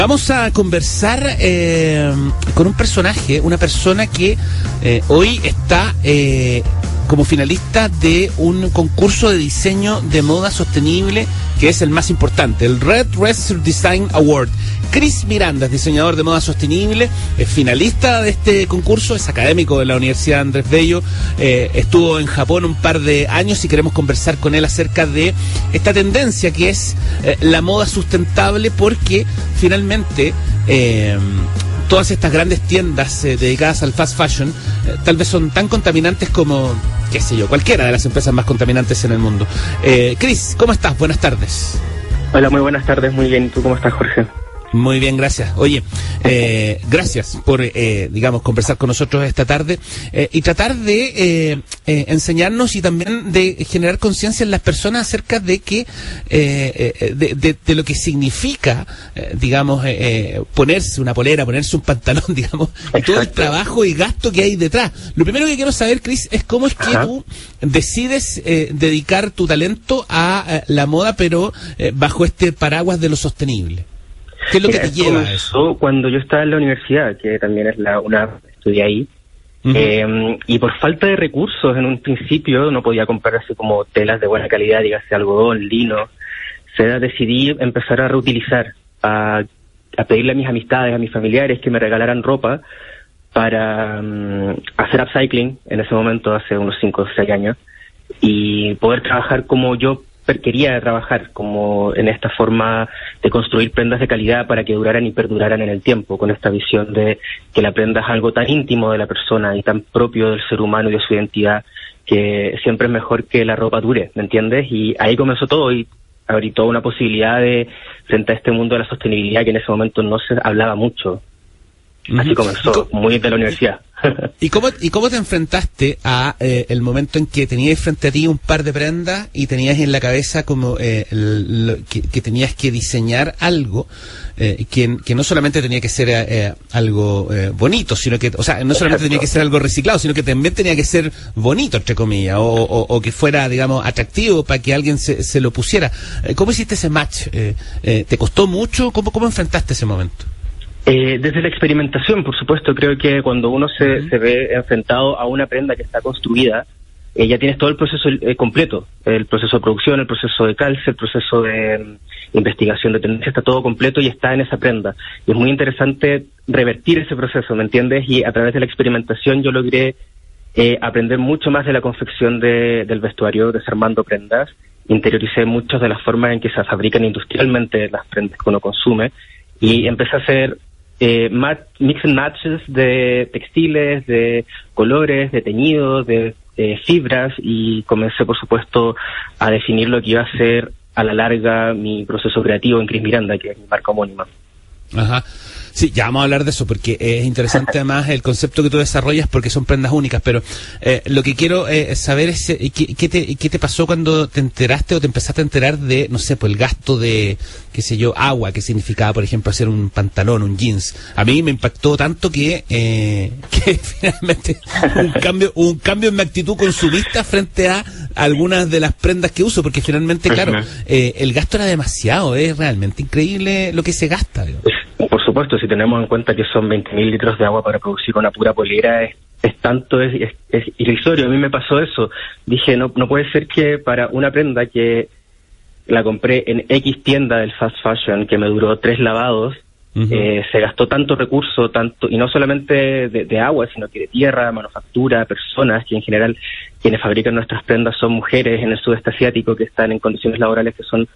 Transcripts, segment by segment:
Vamos a conversar con un personaje, una persona que hoy está como finalista de un concurso de diseño de moda sostenible que es el más importante, el Red Racer Design Award. Chris Miranda es diseñador de moda sostenible, es finalista de este concurso, es académico de la Universidad Andrés Bello, estuvo en Japón un par de años y queremos conversar con él acerca de esta tendencia que es la moda sustentable, porque finalmente todas estas grandes tiendas dedicadas al fast fashion tal vez son tan contaminantes como, qué sé yo, cualquiera de las empresas más contaminantes en el mundo. Chris, ¿cómo estás? Buenas tardes. Hola, muy buenas tardes, muy bien. ¿Y tú cómo estás, Jorge? Muy bien, gracias. Oye, gracias por, digamos, conversar con nosotros esta tarde y tratar de enseñarnos y también de generar conciencia en las personas acerca de que de lo que significa, digamos, ponerse una polera, ponerse un pantalón, digamos, y todo el trabajo y gasto que hay detrás. Lo primero que quiero saber, Chris, es cómo es que tú decides dedicar tu talento a la moda, pero bajo este paraguas de lo sostenible. ¿Qué es lo que te lleva a eso? Cuando yo estaba en la universidad, que también es estudié ahí, y por falta de recursos en un principio no podía comprar así como telas de buena calidad, dígase algodón, lino. Decidí empezar a reutilizar, a pedirle a mis amistades, a mis familiares que me regalaran ropa para hacer upcycling en ese momento, hace unos 5 o 6 años, y poder trabajar como yo quería trabajar, como en esta forma de construir prendas de calidad para que duraran y perduraran en el tiempo, con esta visión de que la prenda es algo tan íntimo de la persona y tan propio del ser humano y de su identidad, que siempre es mejor que la ropa dure, ¿me entiendes? Y ahí comenzó todo, y abrí toda una posibilidad de frente a este mundo de la sostenibilidad que en ese momento no se hablaba mucho. Así comenzó, muy de la universidad. ¿Y cómo te enfrentaste a el momento en que tenías frente a ti un par de prendas y tenías en la cabeza como que tenías que diseñar algo que no solamente tenía que ser algo bonito, sino que, o sea, no solamente tenía que ser algo reciclado, sino que también tenía que ser bonito, entre comillas, o que fuera, digamos, atractivo para que alguien se lo pusiera? ¿Cómo hiciste ese match? ¿Te costó mucho? ¿Cómo enfrentaste ese momento? Desde la experimentación, por supuesto. Creo que cuando uno se ve enfrentado a una prenda que está construida, ya tienes todo el proceso completo, el proceso de producción, el proceso de calce, el proceso de investigación de tendencia, está todo completo y está en esa prenda. Y es muy interesante revertir ese proceso, ¿me entiendes? Y a través de la experimentación yo logré aprender mucho más de la confección del vestuario, desarmando prendas. Interioricé muchas de las formas en que se fabrican industrialmente las prendas que uno consume, y empecé a hacer mix and matches de textiles, de colores, de teñidos, de fibras, y comencé, por supuesto, a definir lo que iba a ser a la larga mi proceso creativo en Chris Miranda, que es mi marca homónima. Ajá. Sí, ya vamos a hablar de eso, porque es interesante además el concepto que tú desarrollas, porque son prendas únicas, pero lo que quiero saber es ¿qué te pasó cuando te enteraste o te empezaste a enterar de, no sé, pues el gasto de, qué sé yo, agua que significaba, por ejemplo, hacer un pantalón, un jeans? A mí me impactó tanto que finalmente un cambio en mi actitud consumista frente a algunas de las prendas que uso, porque finalmente, claro, el gasto era demasiado, es realmente increíble lo que se gasta, digamos. Por supuesto, si tenemos en cuenta que son 20.000 litros de agua para producir una pura polera, es irrisorio. A mí me pasó eso. Dije, no puede ser que para una prenda que la compré en X tienda del fast fashion, que me duró 3 lavados, se gastó tanto recurso, y no solamente de agua, sino que de tierra, manufactura, personas, que en general quienes fabrican nuestras prendas son mujeres en el sudeste asiático, que están en condiciones laborales que son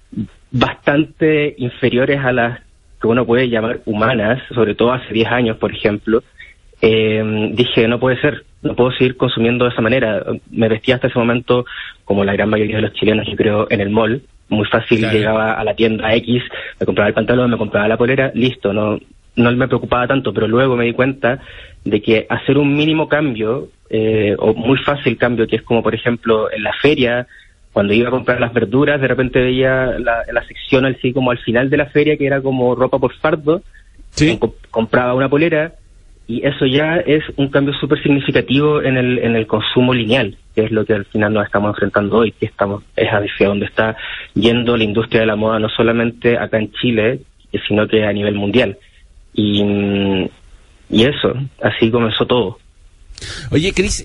bastante inferiores a las que uno puede llamar humanas, sobre todo hace 10 años, por ejemplo. Dije, no puede ser, no puedo seguir consumiendo de esa manera. Me vestía hasta ese momento, como la gran mayoría de los chilenos, yo creo, en el mall. Muy fácil, claro. Llegaba a la tienda X, me compraba el pantalón, me compraba la polera, listo, no me preocupaba tanto, pero luego me di cuenta de que hacer un mínimo cambio, o muy fácil cambio, que es como, por ejemplo, en la feria, cuando iba a comprar las verduras, de repente veía la sección así como al final de la feria, que era como ropa por fardo, ¿sí? Compraba una polera, y eso ya es un cambio súper significativo en el consumo lineal, que es lo que al final nos estamos enfrentando hoy, que es hacia donde está yendo la industria de la moda, no solamente acá en Chile, sino que a nivel mundial. Y eso, así comenzó todo. Oye, Chris,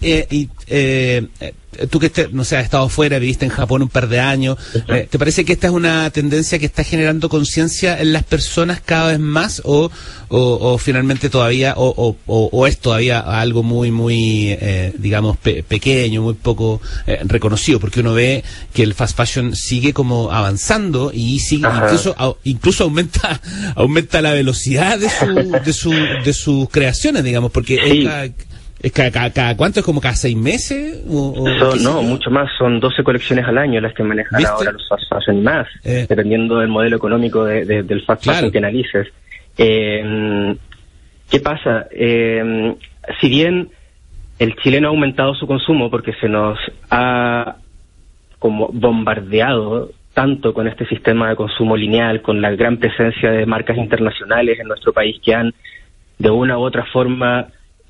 tú que no sé, has estado fuera, viviste en Japón un par de años, ¿te parece que esta es una tendencia que está generando conciencia en las personas cada vez más o finalmente todavía o es todavía algo muy digamos pequeño, muy poco reconocido? Porque uno ve que el fast fashion sigue como avanzando y sigue, incluso aumenta la velocidad de sus creaciones, digamos, porque sí. ¿Cada cuánto? ¿Es como cada 6 meses? No, mucho más. Son 12 colecciones al año las que manejan, ¿viste?, ahora los fast fashion y más, dependiendo del modelo económico del fast fashion que analices. ¿Qué pasa? Si bien el chileno ha aumentado su consumo porque se nos ha como bombardeado tanto con este sistema de consumo lineal, con la gran presencia de marcas internacionales en nuestro país que han de una u otra forma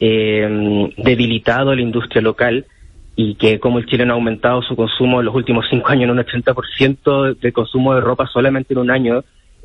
debilitado la industria local, y que como el chileno ha aumentado su consumo en los últimos 5 años en un 80% de consumo de ropa solamente en un año,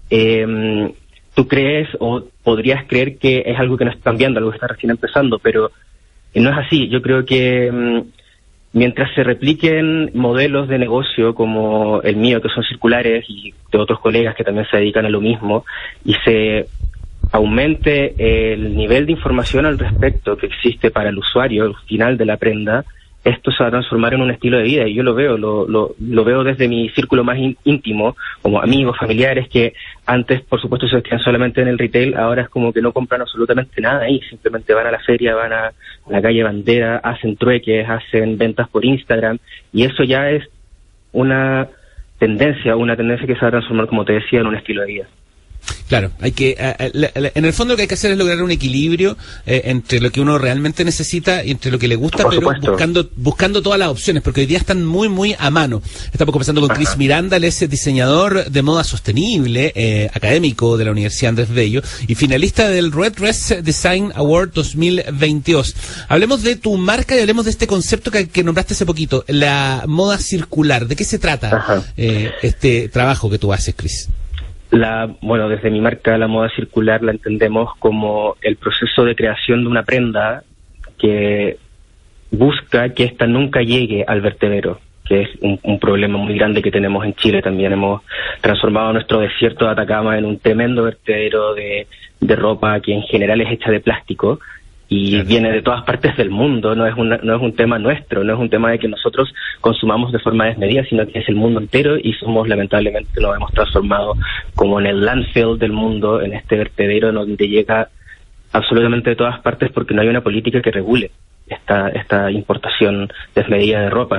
tú crees o podrías creer que es algo que no está cambiando, algo que está recién empezando, pero no es así. Yo creo que mientras se repliquen modelos de negocio como el mío, que son circulares, y de otros colegas que también se dedican a lo mismo, y se aumente el nivel de información al respecto que existe para el usuario al final de la prenda, esto se va a transformar en un estilo de vida. Y yo lo veo desde mi círculo más íntimo, como amigos, familiares, que antes por supuesto se vestían solamente en el retail, ahora es como que no compran absolutamente nada ahí, simplemente van a la feria, van a la calle Bandera, hacen trueques, hacen ventas por Instagram, y eso ya es una tendencia que se va a transformar, como te decía, en un estilo de vida. Claro, hay que en el fondo lo que hay que hacer es lograr un equilibrio entre lo que uno realmente necesita y entre lo que le gusta, por pero supuesto, buscando todas las opciones, porque hoy día están muy a mano. Estamos conversando con Chris Miranda, él es diseñador de moda sostenible, académico de la Universidad Andrés Bello y finalista del Red Dress Design Award 2022. Hablemos de tu marca y hablemos de este concepto que nombraste hace poquito, la moda circular. ¿De qué se trata este trabajo que tú haces, Chris? Bueno, desde mi marca, la moda circular la entendemos como el proceso de creación de una prenda que busca que ésta nunca llegue al vertedero, que es un problema muy grande que tenemos en Chile. También hemos transformado nuestro desierto de Atacama en un tremendo vertedero de ropa que en general es hecha de plástico y viene de todas partes del mundo. No es un tema nuestro, no es un tema de que nosotros consumamos de forma desmedida, sino que es el mundo entero, y lamentablemente nos hemos transformado como en el landfill del mundo, en este vertedero donde llega absolutamente de todas partes, porque no hay una política que regule esta importación desmedida de ropa.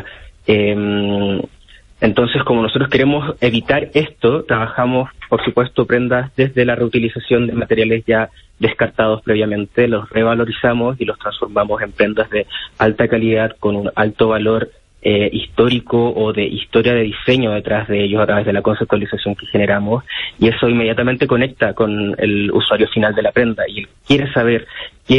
Entonces, como nosotros queremos evitar esto, trabajamos, por supuesto, prendas desde la reutilización de materiales ya descartados previamente, los revalorizamos y los transformamos en prendas de alta calidad con un alto valor histórico o de historia de diseño detrás de ellos a través de la conceptualización que generamos, y eso inmediatamente conecta con el usuario final de la prenda, y él quiere saber,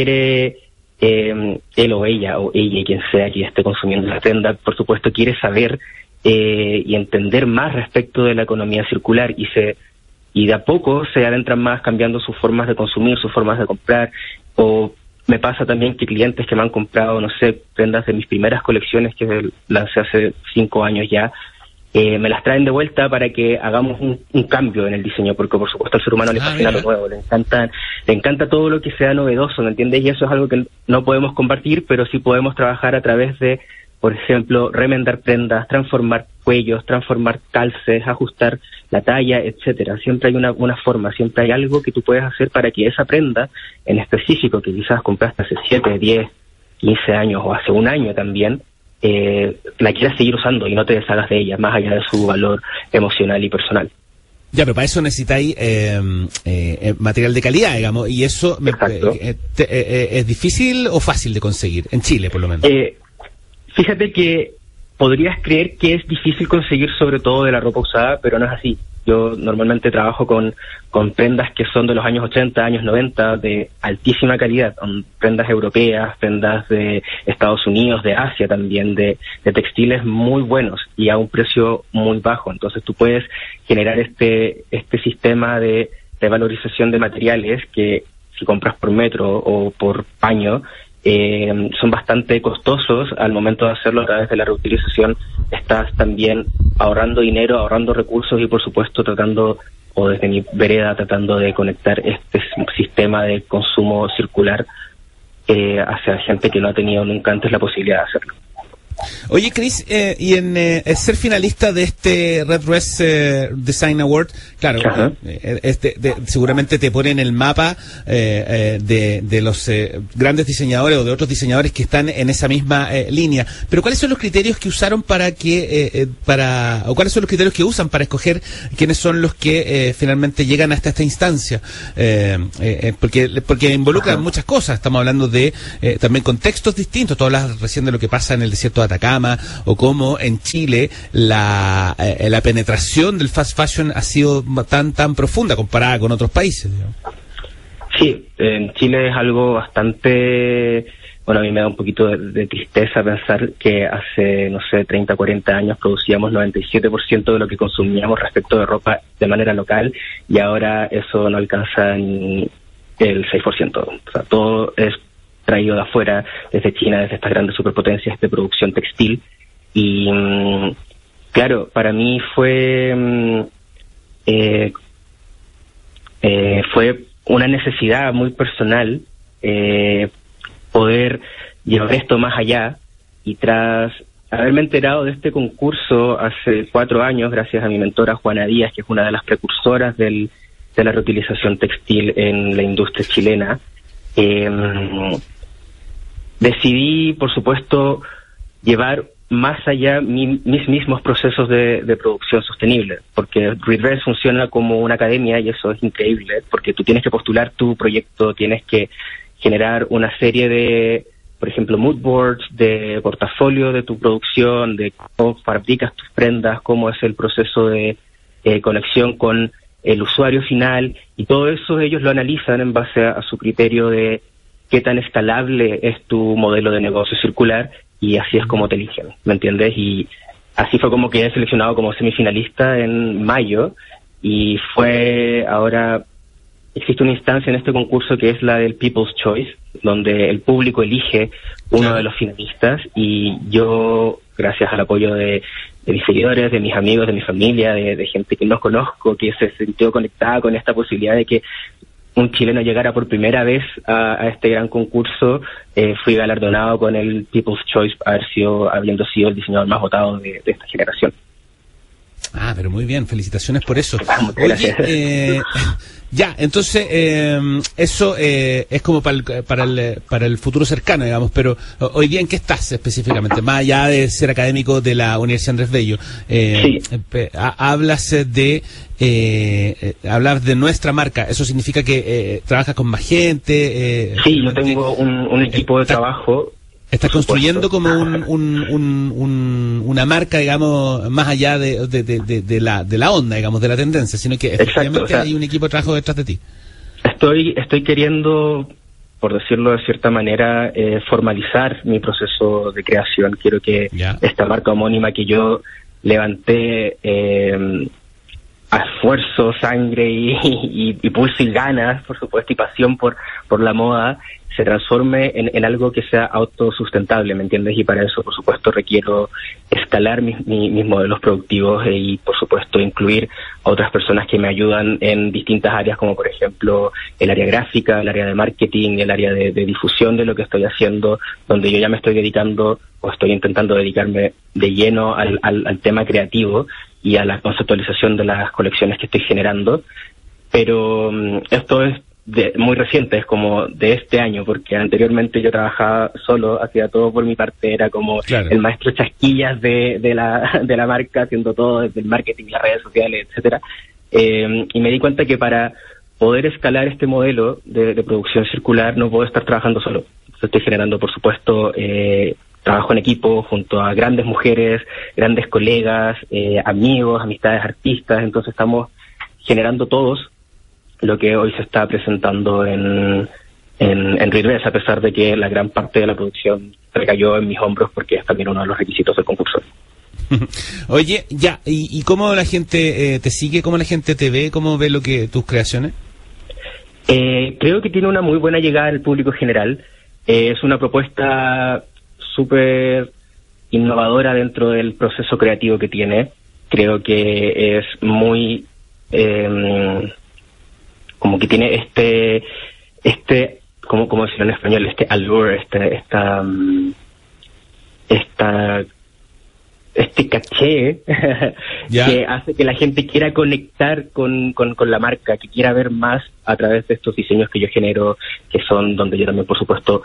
él o ella quien sea que esté consumiendo la prenda, por supuesto quiere saber y entender más respecto de la economía circular, y de a poco se adentran más cambiando sus formas de consumir, sus formas de comprar. O me pasa también que clientes que me han comprado, no sé, prendas de mis primeras colecciones que lancé hace 5 años ya, me las traen de vuelta para que hagamos un cambio en el diseño, porque por supuesto al ser humano le fascina lo nuevo, le encanta todo lo que sea novedoso, ¿me entiendes? Y eso es algo que no podemos compartir, pero sí podemos trabajar a través de, por ejemplo, remendar prendas, transformar cuellos, transformar calces, ajustar la talla, etcétera. Siempre hay una forma, siempre hay algo que tú puedes hacer para que esa prenda en específico, que quizás compraste hace 7, 10, 15 años o hace un año también, la quieras seguir usando y no te deshagas de ella, más allá de su valor emocional y personal. Ya, pero para eso necesitáis material de calidad, digamos, y eso ¿es difícil o fácil de conseguir? En Chile, por lo menos. Fíjate que podrías creer que es difícil conseguir sobre todo de la ropa usada, pero no es así. Yo normalmente trabajo con prendas que son de los años 80, años 90, de altísima calidad, con prendas europeas, prendas de Estados Unidos, de Asia también, de textiles muy buenos y a un precio muy bajo. Entonces tú puedes generar este sistema de revalorización de materiales que si compras por metro o por paño son bastante costosos. Al momento de hacerlo a través de la reutilización estás también ahorrando dinero, ahorrando recursos y por supuesto tratando, o desde mi vereda, tratando de conectar este sistema de consumo circular hacia gente que no ha tenido nunca antes la posibilidad de hacerlo. Oye, Chris, y en ser finalista de este Red Dress Design Award, claro, seguramente te pone en el mapa de los grandes diseñadores o de otros diseñadores que están en esa misma línea. Pero ¿cuáles son los criterios que usaron o cuáles son los criterios que usan para escoger quiénes son los que finalmente llegan hasta esta instancia? Porque involucran muchas cosas. Estamos hablando de también contextos distintos. Tú hablas recién de lo que pasa en el desierto de Atacama, o cómo en Chile la penetración del fast fashion ha sido tan profunda comparada con otros países, digamos. Sí, en Chile es algo bastante... Bueno, a mí me da un poquito de tristeza pensar que hace, 30, 40 años producíamos 97% de lo que consumíamos respecto de ropa de manera local, y ahora eso no alcanza ni el 6%. O sea, todo es traído de afuera, desde China, desde estas grandes superpotencias de producción textil. Y claro, para mí fue una necesidad muy personal poder llevar esto más allá, y tras haberme enterado de este concurso hace 4 años, gracias a mi mentora Juana Díaz, que es una de las precursoras de la reutilización textil en la industria chilena, decidí, por supuesto, llevar más allá mis mismos procesos de producción sostenible, porque Redress funciona como una academia y eso es increíble, porque tú tienes que postular tu proyecto, tienes que generar una serie de, por ejemplo, mood boards, de portafolio de tu producción, de cómo fabricas tus prendas, cómo es el proceso de conexión con el usuario final, y todo eso ellos lo analizan en base a su criterio de qué tan escalable es tu modelo de negocio circular, y así es como te eligen, ¿me entiendes? Y así fue como quedé seleccionado como semifinalista en mayo, y ahora existe una instancia en este concurso que es la del People's Choice, donde el público elige uno de los finalistas, y yo, gracias al apoyo de mis seguidores, de mis amigos, de mi familia, de gente que no conozco, que se sintió conectada con esta posibilidad de que un chileno llegara por primera vez a este gran concurso, fui galardonado con el People's Choice, habiendo sido el diseñador más votado de esta generación. Ah, pero muy bien, felicitaciones por eso. Gracias. Oye, ya, entonces eso es como para el futuro cercano, digamos, pero hoy día ¿en qué estás específicamente? Más allá de ser académico de la Universidad Andrés Bello, sí. Hablas de nuestra marca. ¿Eso significa que trabajas con más gente? Sí, yo tengo un equipo de trabajo. Estás construyendo como una marca, digamos, más allá de la onda, digamos, de la tendencia, sino que efectivamente, exacto, o sea, hay un equipo de trabajo detrás de ti. Estoy queriendo, por decirlo de cierta manera, formalizar mi proceso de creación. Quiero que esta marca homónima que yo levanté a esfuerzo, sangre y pulso y ganas, por supuesto, y pasión por la moda, se transforme en algo que sea autosustentable, ¿me entiendes? Y para eso, por supuesto, requiero escalar mis modelos productivos y, por supuesto, incluir a otras personas que me ayudan en distintas áreas, como por ejemplo el área gráfica, el área de marketing, el área de difusión de lo que estoy haciendo, donde yo ya me estoy dedicando o estoy intentando dedicarme de lleno al tema creativo y a la conceptualización de las colecciones que estoy generando. Pero esto es muy reciente, es como de este año, porque anteriormente yo trabajaba solo, hacía todo por mi parte, era como el maestro chasquillas de la marca, haciendo todo desde el marketing, las redes sociales, etcétera. Y me di cuenta que para poder escalar este modelo de producción circular no puedo estar trabajando solo. Entonces estoy generando, por supuesto, trabajo en equipo junto a grandes mujeres, grandes colegas, amigos, amistades, artistas. Entonces estamos generando todos lo que hoy se está presentando en Redress, a pesar de que la gran parte de la producción recayó en mis hombros, porque es también uno de los requisitos del concurso. Oye, ya, ¿y cómo la gente te sigue? ¿Cómo la gente te ve? ¿Cómo ve tus creaciones? Creo que tiene una muy buena llegada al público general. Es una propuesta súper innovadora dentro del proceso creativo que tiene. Creo que es muy... como que tiene ¿cómo decirlo en español? Este allure, este caché que hace que la gente quiera conectar con la marca, que quiera ver más a través de estos diseños que yo genero, que son donde yo también, por supuesto,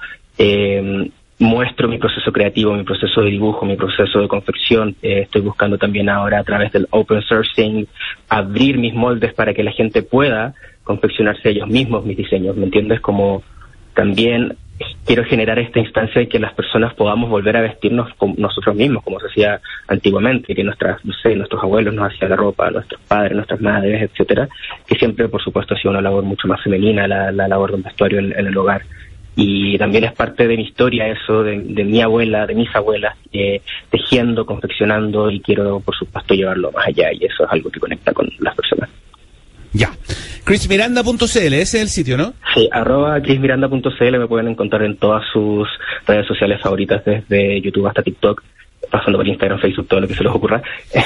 muestro mi proceso creativo, mi proceso de dibujo, mi proceso de confección. Estoy buscando también ahora, a través del open sourcing, abrir mis moldes para que la gente pueda confeccionarse ellos mismos mis diseños, ¿me entiendes? Como también quiero generar esta instancia en que las personas podamos volver a vestirnos como nosotros mismos, como se hacía antiguamente, que nuestros abuelos nos hacían la ropa, nuestros padres, nuestras madres, etcétera, que siempre, por supuesto, ha sido una labor mucho más femenina, la labor de un vestuario en el hogar. Y también es parte de mi historia eso, de mi abuela, de mis abuelas, tejiendo, confeccionando, y quiero, por supuesto, llevarlo más allá, y eso es algo que conecta con las personas. Ya. chrismiranda.cl, ese es el sitio, ¿no? Sí, @chrismiranda.cl, me pueden encontrar en todas sus redes sociales favoritas, desde YouTube hasta TikTok, pasando por Instagram, Facebook, todo lo que se les ocurra.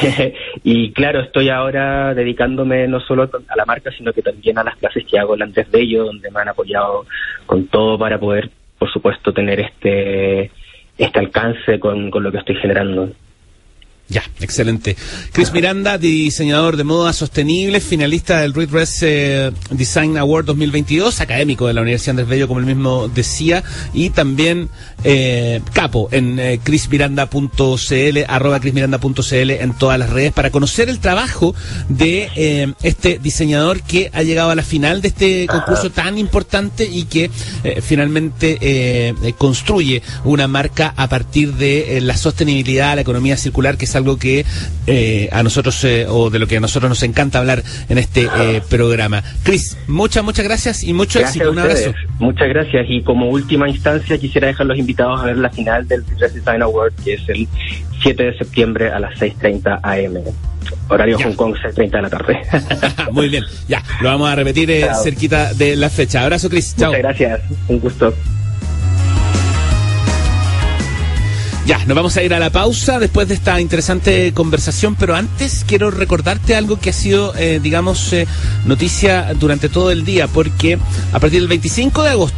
Y claro, estoy ahora dedicándome no solo a la marca, sino que también a las clases que hago en Andrés Bello, donde me han apoyado con todo para poder, por supuesto, tener este alcance con lo que estoy generando. Ya, excelente. Chris Miranda, diseñador de moda sostenible, finalista del Redress Design Award 2022, académico de la Universidad Andrés Bello, como él mismo decía, y también capo en chrismiranda.cl, @chrismiranda.cl en todas las redes, para conocer el trabajo de este diseñador que ha llegado a la final de este concurso tan importante y que finalmente construye una marca a partir de la sostenibilidad, la economía circular, que es algo que a nosotros, o de lo que a nosotros nos encanta hablar en este programa. Chris, muchas gracias y mucho éxito. Un abrazo. Muchas gracias, y como última instancia quisiera dejar los invitados a ver la final del Redress Design Award, que es el 7 de septiembre a las 6:30 AM. Horario Hong Kong, 6:30 de la tarde. Muy bien, ya, lo vamos a repetir cerquita de la fecha. Abrazo, Chris. Chao. Muchas gracias, un gusto. Ya, nos vamos a ir a la pausa después de esta interesante conversación, pero antes quiero recordarte algo que ha sido, noticia durante todo el día, porque a partir del 25 de agosto